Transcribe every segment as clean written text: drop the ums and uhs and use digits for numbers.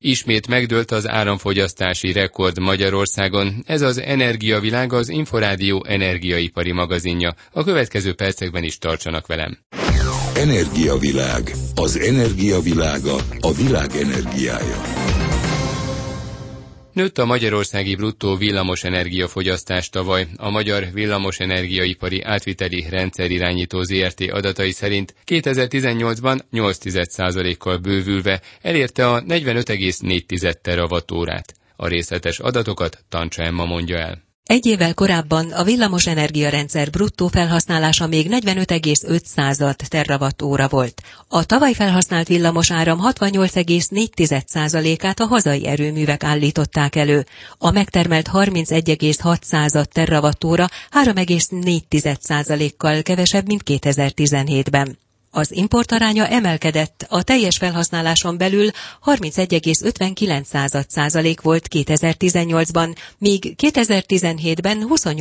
Ismét megdőlt az áramfogyasztási rekord Magyarországon. Ez az Energiavilág, az Inforádió energiaipari magazinja. A következő percekben is tartsanak velem. Energiavilág. Az energia világa, a világ energiája. Nőtt a magyarországi bruttó villamosenergiafogyasztás tavaly. A Magyar Villamosenergiaipari Átviteli Rendszerirányító Zrt. Adatai szerint 2018-ban 8%-kal bővülve elérte a 45,4 terawattórát. A részletes adatokat Tancsa Emma mondja el. Egy évvel korábban a villamos energiarendszer bruttó felhasználása még 45,5 terawattóra volt. A tavaly felhasznált villamos áram 68,4%-át a hazai erőművek állították elő. A megtermelt 31,6 terawattóra 3,4%-kal kevesebb, mint 2017-ben. Az importaránya emelkedett, a teljes felhasználáson belül 31,59% volt 2018-ban, míg 2017-ben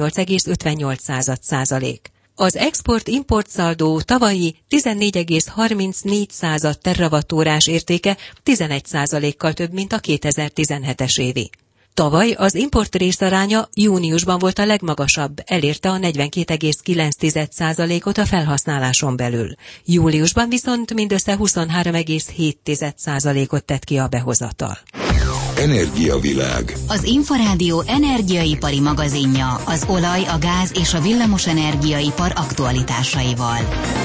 28,58%. Az export-import szaldó tavalyi 14,34 terawattórás értéke 11%-kal több, mint a 2017-es évi. Tavaly az import részaránya júniusban volt a legmagasabb, elérte a 42,9%-ot a felhasználáson belül. Júliusban viszont mindössze 23,7%-ot tett ki a behozatal. Energiavilág. Az Inforádió energiaipari magazinja az olaj, a gáz és a villamos energiaipar aktualitásaival.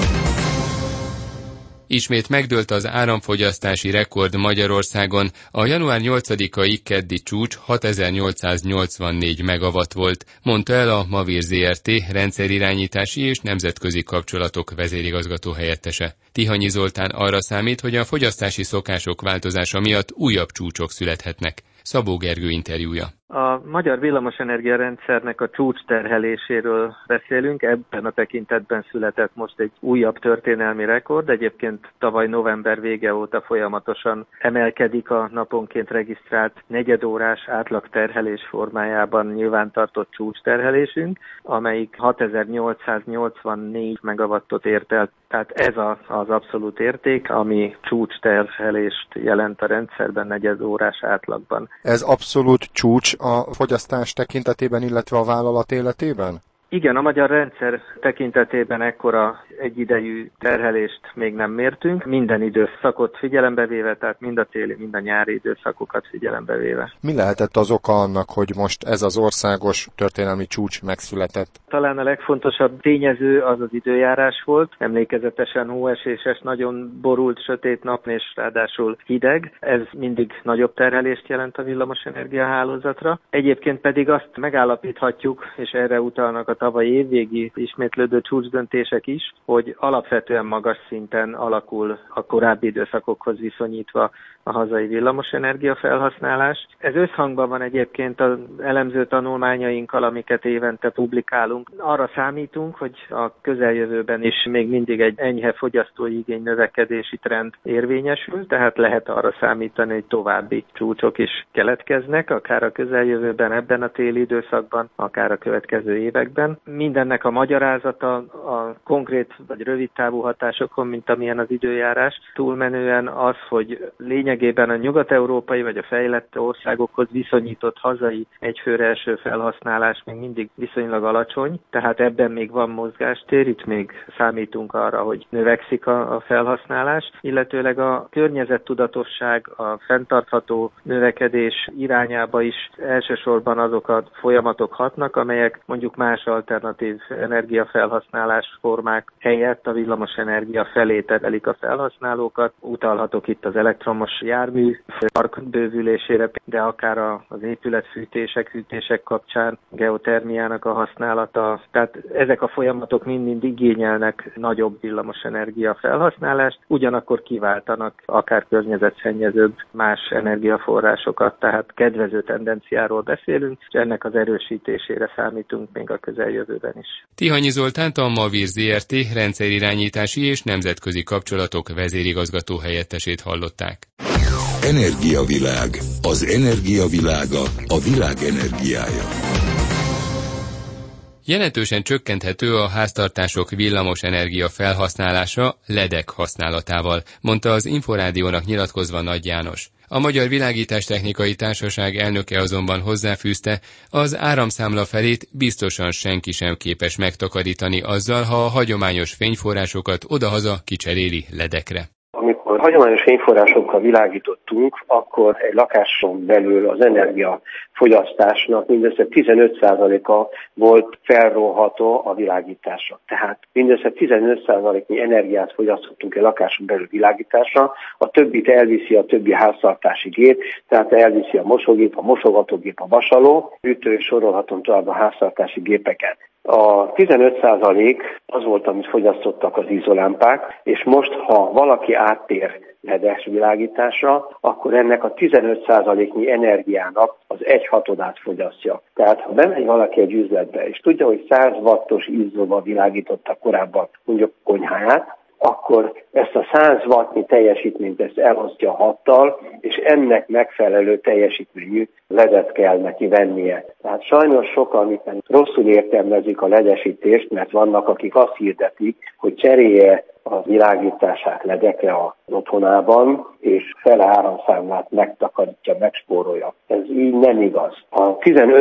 Ismét megdőlt az áramfogyasztási rekord Magyarországon. A január 8-ai keddi csúcs 6884 megawatt volt, mondta el a Mavír Zrt. Rendszerirányítási és nemzetközi kapcsolatok vezérigazgató helyettese. Tihanyi Zoltán arra számít, hogy a fogyasztási szokások változása miatt újabb csúcsok születhetnek. Szabó Gergő interjúja. A magyar villamosenergia rendszernek a csúcsterheléséről beszélünk, ebben a tekintetben született most egy újabb történelmi rekord. Egyébként tavaly november vége óta folyamatosan emelkedik a naponként regisztrált negyedórás átlagterhelés formájában nyilvántartott csúcsterhelésünk, amelyik 6884 megawattot ért el. Tehát ez az abszolút érték, ami csúcsterhelést jelent a rendszerben negyedórás átlagban. Ez abszolút csúcs a fogyasztás tekintetében, illetve a vállalat életében? Igen, a magyar rendszer tekintetében ekkora egyidejű terhelést még nem mértünk, minden időszakot figyelembe véve, tehát mind a téli, mind a nyári időszakokat figyelembe véve. Mi lehetett az oka annak, hogy most ez az országos történelmi csúcs megszületett? Talán a legfontosabb tényező az az időjárás volt, emlékezetesen hóeséses, nagyon borult, sötét nap és ráadásul hideg. Ez mindig nagyobb terhelést jelent a villamosenergia hálózatra. Egyébként pedig azt megállapíthatjuk, és erre utalnak a tavalyi évvégi ismétlődő csúcsdöntések is, hogy alapvetően magas szinten alakul a korábbi időszakokhoz viszonyítva a hazai villamosenergia felhasználás. Ez összhangban van egyébként az elemző tanulmányainkkal, amiket évente publikálunk. Arra számítunk, hogy a közeljövőben is még mindig egy enyhe fogyasztói igény növekedési trend érvényesül, tehát lehet arra számítani, hogy további csúcsok is keletkeznek, akár a közeljövőben, ebben a téli időszakban, akár a következő években. Mindennek a magyarázata a konkrét vagy rövidtávú hatásokon, mint amilyen az időjárás, túlmenően az, hogy lényegében a nyugat-európai vagy a fejlett országokhoz viszonyított hazai egyfőre eső felhasználás még mindig viszonylag alacsony, tehát ebben még van mozgástér, itt még számítunk arra, hogy növekszik a felhasználás, illetőleg a környezettudatosság, a fenntartható növekedés irányába is elsősorban azok a folyamatok hatnak, amelyek mondjuk más alternatív energiafelhasználás formák helyett a villamosenergia felé terelik a felhasználókat. Utalhatok itt az elektromos jármű park bővülésére, de akár az épületfűtések, hűtések kapcsán geotermiának a használata. Tehát ezek a folyamatok mind igényelnek nagyobb villamosenergia felhasználást, ugyanakkor kiváltanak akár környezetszennyezőbb más energiaforrásokat, tehát kedvező tendenciáról beszélünk, és ennek az erősítésére számítunk még a közeljövőben is. Tihanyi Zoltánt, a Mavír Zrt. Rendszerirányítási és nemzetközi kapcsolatok vezérigazgató helyettesét hallották. Energiavilág. Az energia világa, a világ energiája. Jelentősen csökkenthető a háztartások villamosenergia felhasználása LED-ek használatával, mondta az Inforádiónak nyilatkozva Nagy János. A Magyar Világítástechnikai Társaság elnöke azonban hozzáfűzte, az áramszámla felét biztosan senki sem képes megtakarítani azzal, ha a hagyományos fényforrásokat odahaza kicseréli ledekre. Amikor hagyományos fényforrásokkal világítottunk, akkor egy lakáson belül az energiafogyasztásnak mindössze 15%-a volt felróható a világításra. Tehát mindössze 15%-nyi energiát fogyasztottunk egy lakáson belül világításra, a többit elviszi a többi háztartási gép, tehát elviszi a mosógép, a mosogatógép, a vasaló, ütő és sorolhatom tovább a háztartási gépeket. A 15% az volt, amit fogyasztottak az izolámpák, és most, ha valaki áttér ledes világításra, akkor ennek a 15%-nyi energiának az 1/6 fogyasztja. Tehát, ha bemegy valaki egy üzletbe, és tudja, hogy 100 wattos izzóval világította korábban mondjuk konyháját, akkor ezt a 100 wattnyi teljesítményt ezt elosztja 6-tal, és ennek megfelelő teljesítményű ledet kell neki vennie. Tehát sajnos sokan rosszul értelmezik a ledesítést, mert vannak, akik azt hirdetik, hogy cserélje a világítását ledekre az otthonában, és fele áramszámlát megtakarítja, megspórolja. Ez így nem igaz. A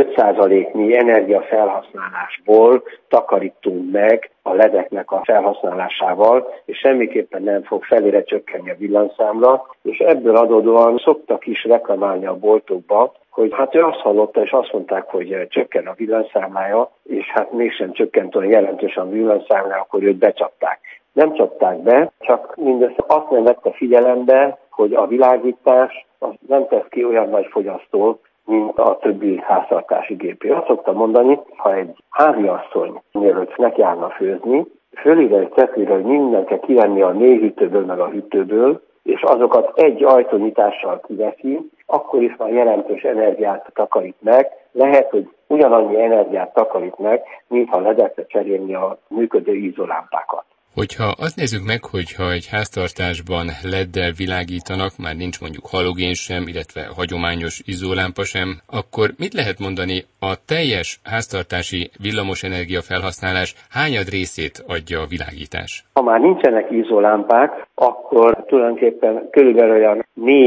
15%-nyi energiafelhasználásból takarítunk meg a ledeknek a felhasználásával, és semmiképpen nem fog felére csökkenni a villanyszámla, és ebből adódóan szoktak is reklamálni a boltokba, hogy hát ő azt hallotta, és azt mondták, hogy csökken a villanyszámlája, és hát mégsem csökkent olyan jelentősen a villanyszámlája, akkor őt becsapták. Nem csapták be, csak mindössze azt nem vette figyelembe, hogy a világítás az nem tesz ki olyan nagy fogyasztót, mint a többi háztartási gépé. Azt szoktam mondani, ha egy háziasszony, mielőtt nekiállna főzni, fölír egy cetlitre, hogy mindent kell kivenni a mélyhűtőből meg a hűtőből, és azokat egy ajtónyitással kiveszi, akkor is már jelentős energiát takarít meg. Lehet, hogy ugyanannyi energiát takarít meg, mintha ledekre cserélni a működő izolámpákat. Hogyha azt nézzük meg, hogyha egy háztartásban LED-del világítanak, már nincs mondjuk halogén sem, illetve hagyományos izzólámpa sem, akkor mit lehet mondani, a teljes háztartási villamosenergia felhasználás hányad részét adja a világítás? Ha már nincsenek izzólámpák, akkor tulajdonképpen körülbelül olyan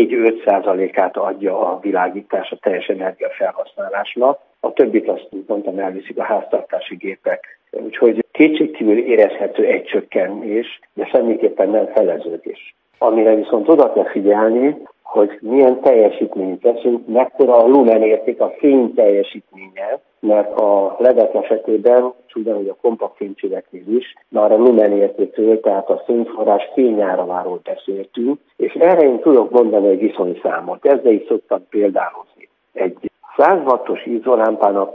4-5%-át adja a világítás a teljes energiafelhasználásnak. A többit azt mondtam, elviszik a háztartási gépek. Úgyhogy kétségkívül érezhető egy csökkenés, de semmiképpen nem feleződés. Amire viszont oda kell figyelni, hogy milyen teljesítményt teszünk, mekkora a lumen érték, a fény teljesítménye, mert a ledek esetében, ugyanúgy a kompakt fénycsöveknél is, már a lumen értékről, tehát a fényforrás fényáramáról beszéltünk, és erre én tudok mondani egy viszonyszámot. Ezzel is szoktam példálozni. Egy 100 wattos izzólámpának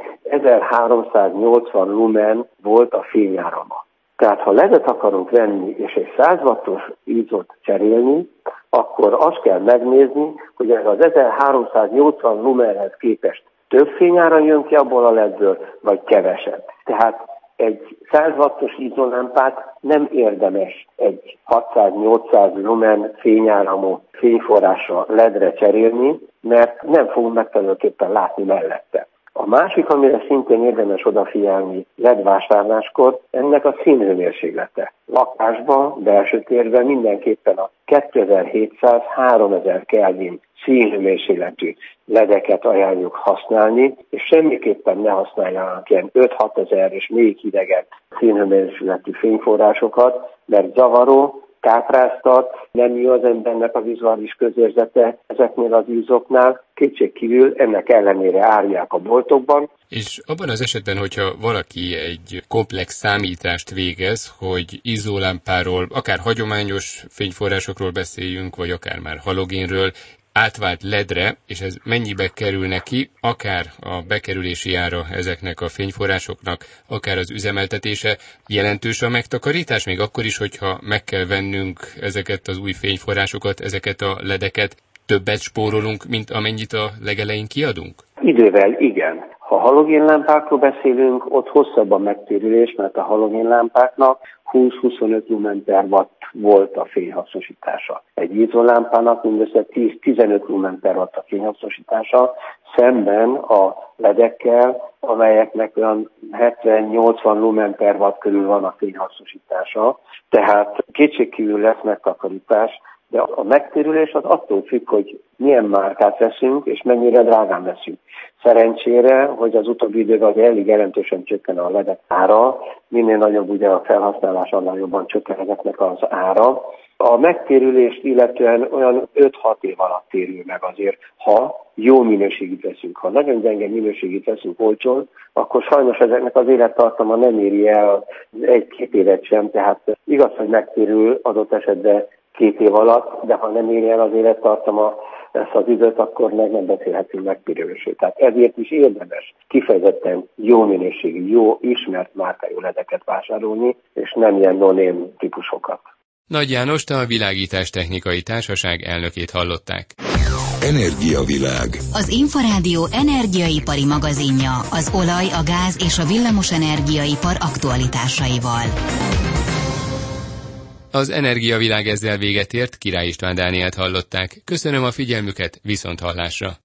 1380 lumen volt a fényárama. Tehát ha ledet akarunk venni, és egy 100 wattos izzót cserélni, akkor azt kell megnézni, hogy ez az 1380 lumenhez képest több fényára jön ki abból a ledből, vagy kevesebb. Tehát egy 100 wattos izzólámpát nem érdemes egy 600-800 lumen fényáramú fényforrásra ledre cserélni, mert nem fogunk megfelelőképpen látni mellette. A másik, amire szintén érdemes odafigyelni LED vásárláskor, ennek a színhőmérséklete. Lakásban, belső térben mindenképpen a 2700-3000 Kelvin színhőmérsékletű ledeket ajánljuk használni, és semmiképpen ne használjanak ilyen 5-6 ezer és még hidegebb színhőmérsékletű fényforrásokat, mert zavaró, kápráztat, nem jó az embernek a vizuális közérzete ezeknél az izzóknál, kétségkívül ennek ellenére árulják a boltokban. És abban az esetben, hogyha valaki egy komplex számítást végez, hogy izzólámpáról, akár hagyományos fényforrásokról beszéljünk, vagy akár már halogénről, átvált LED-re, és ez mennyibe kerül neki, akár a bekerülési ára ezeknek a fényforrásoknak, akár az üzemeltetése, jelentős a megtakarítás, még akkor is, hogyha meg kell vennünk ezeket az új fényforrásokat, ezeket a LED-eket, többet spórolunk, mint amennyit a legelején kiadunk? Idővel igen. Ha halogénlámpákról beszélünk, ott hosszabb a megtérülés, mert a halogénlámpáknak 20-25 lumen per watt volt a fényhasznosítása. Egy izzólámpának mindössze 10-15 lumen per watt a fényhasznosítása, szemben a ledekkel, amelyeknek olyan 70-80 lumen per watt körül van a fényhasznosítása. Tehát kétségkívül lesz megtakarítás, De a megtérülés az attól függ, hogy milyen márkát veszünk, és mennyire drágán veszünk. Szerencsére, hogy az utóbbi időben elég jelentősen csökken a ledek ára, minél nagyobb ugye a felhasználás, annál jobban csökken ezeknek az ára. A megtérülést illetően olyan 5-6 év alatt térül meg azért, ha jó minőségűt veszünk. Ha nagyon gyenge minőségűt veszünk olcsón, akkor sajnos ezeknek az élettartama nem éri el 1-2 évet sem, tehát igaz, hogy megtérül adott esetben 2 év alatt, de ha nem éri el az élettartama ezt az időt, akkor nem beszélhetünk megtérülésről. Tehát ezért is érdemes kifejezetten jó minőségű, jó ismert márkájú ledeket vásárolni, és nem ilyen no-name típusokat. Nagy Jánost, a Világítástechnikai Társaság elnökét hallották. Energiavilág. Az Inforádió energiaipari magazinja az olaj, a gáz és a villamos energiaipar aktualitásaival. Az Energiavilág ezzel véget ért, Király István Dánielt hallották. Köszönöm a figyelmüket, viszonthallásra!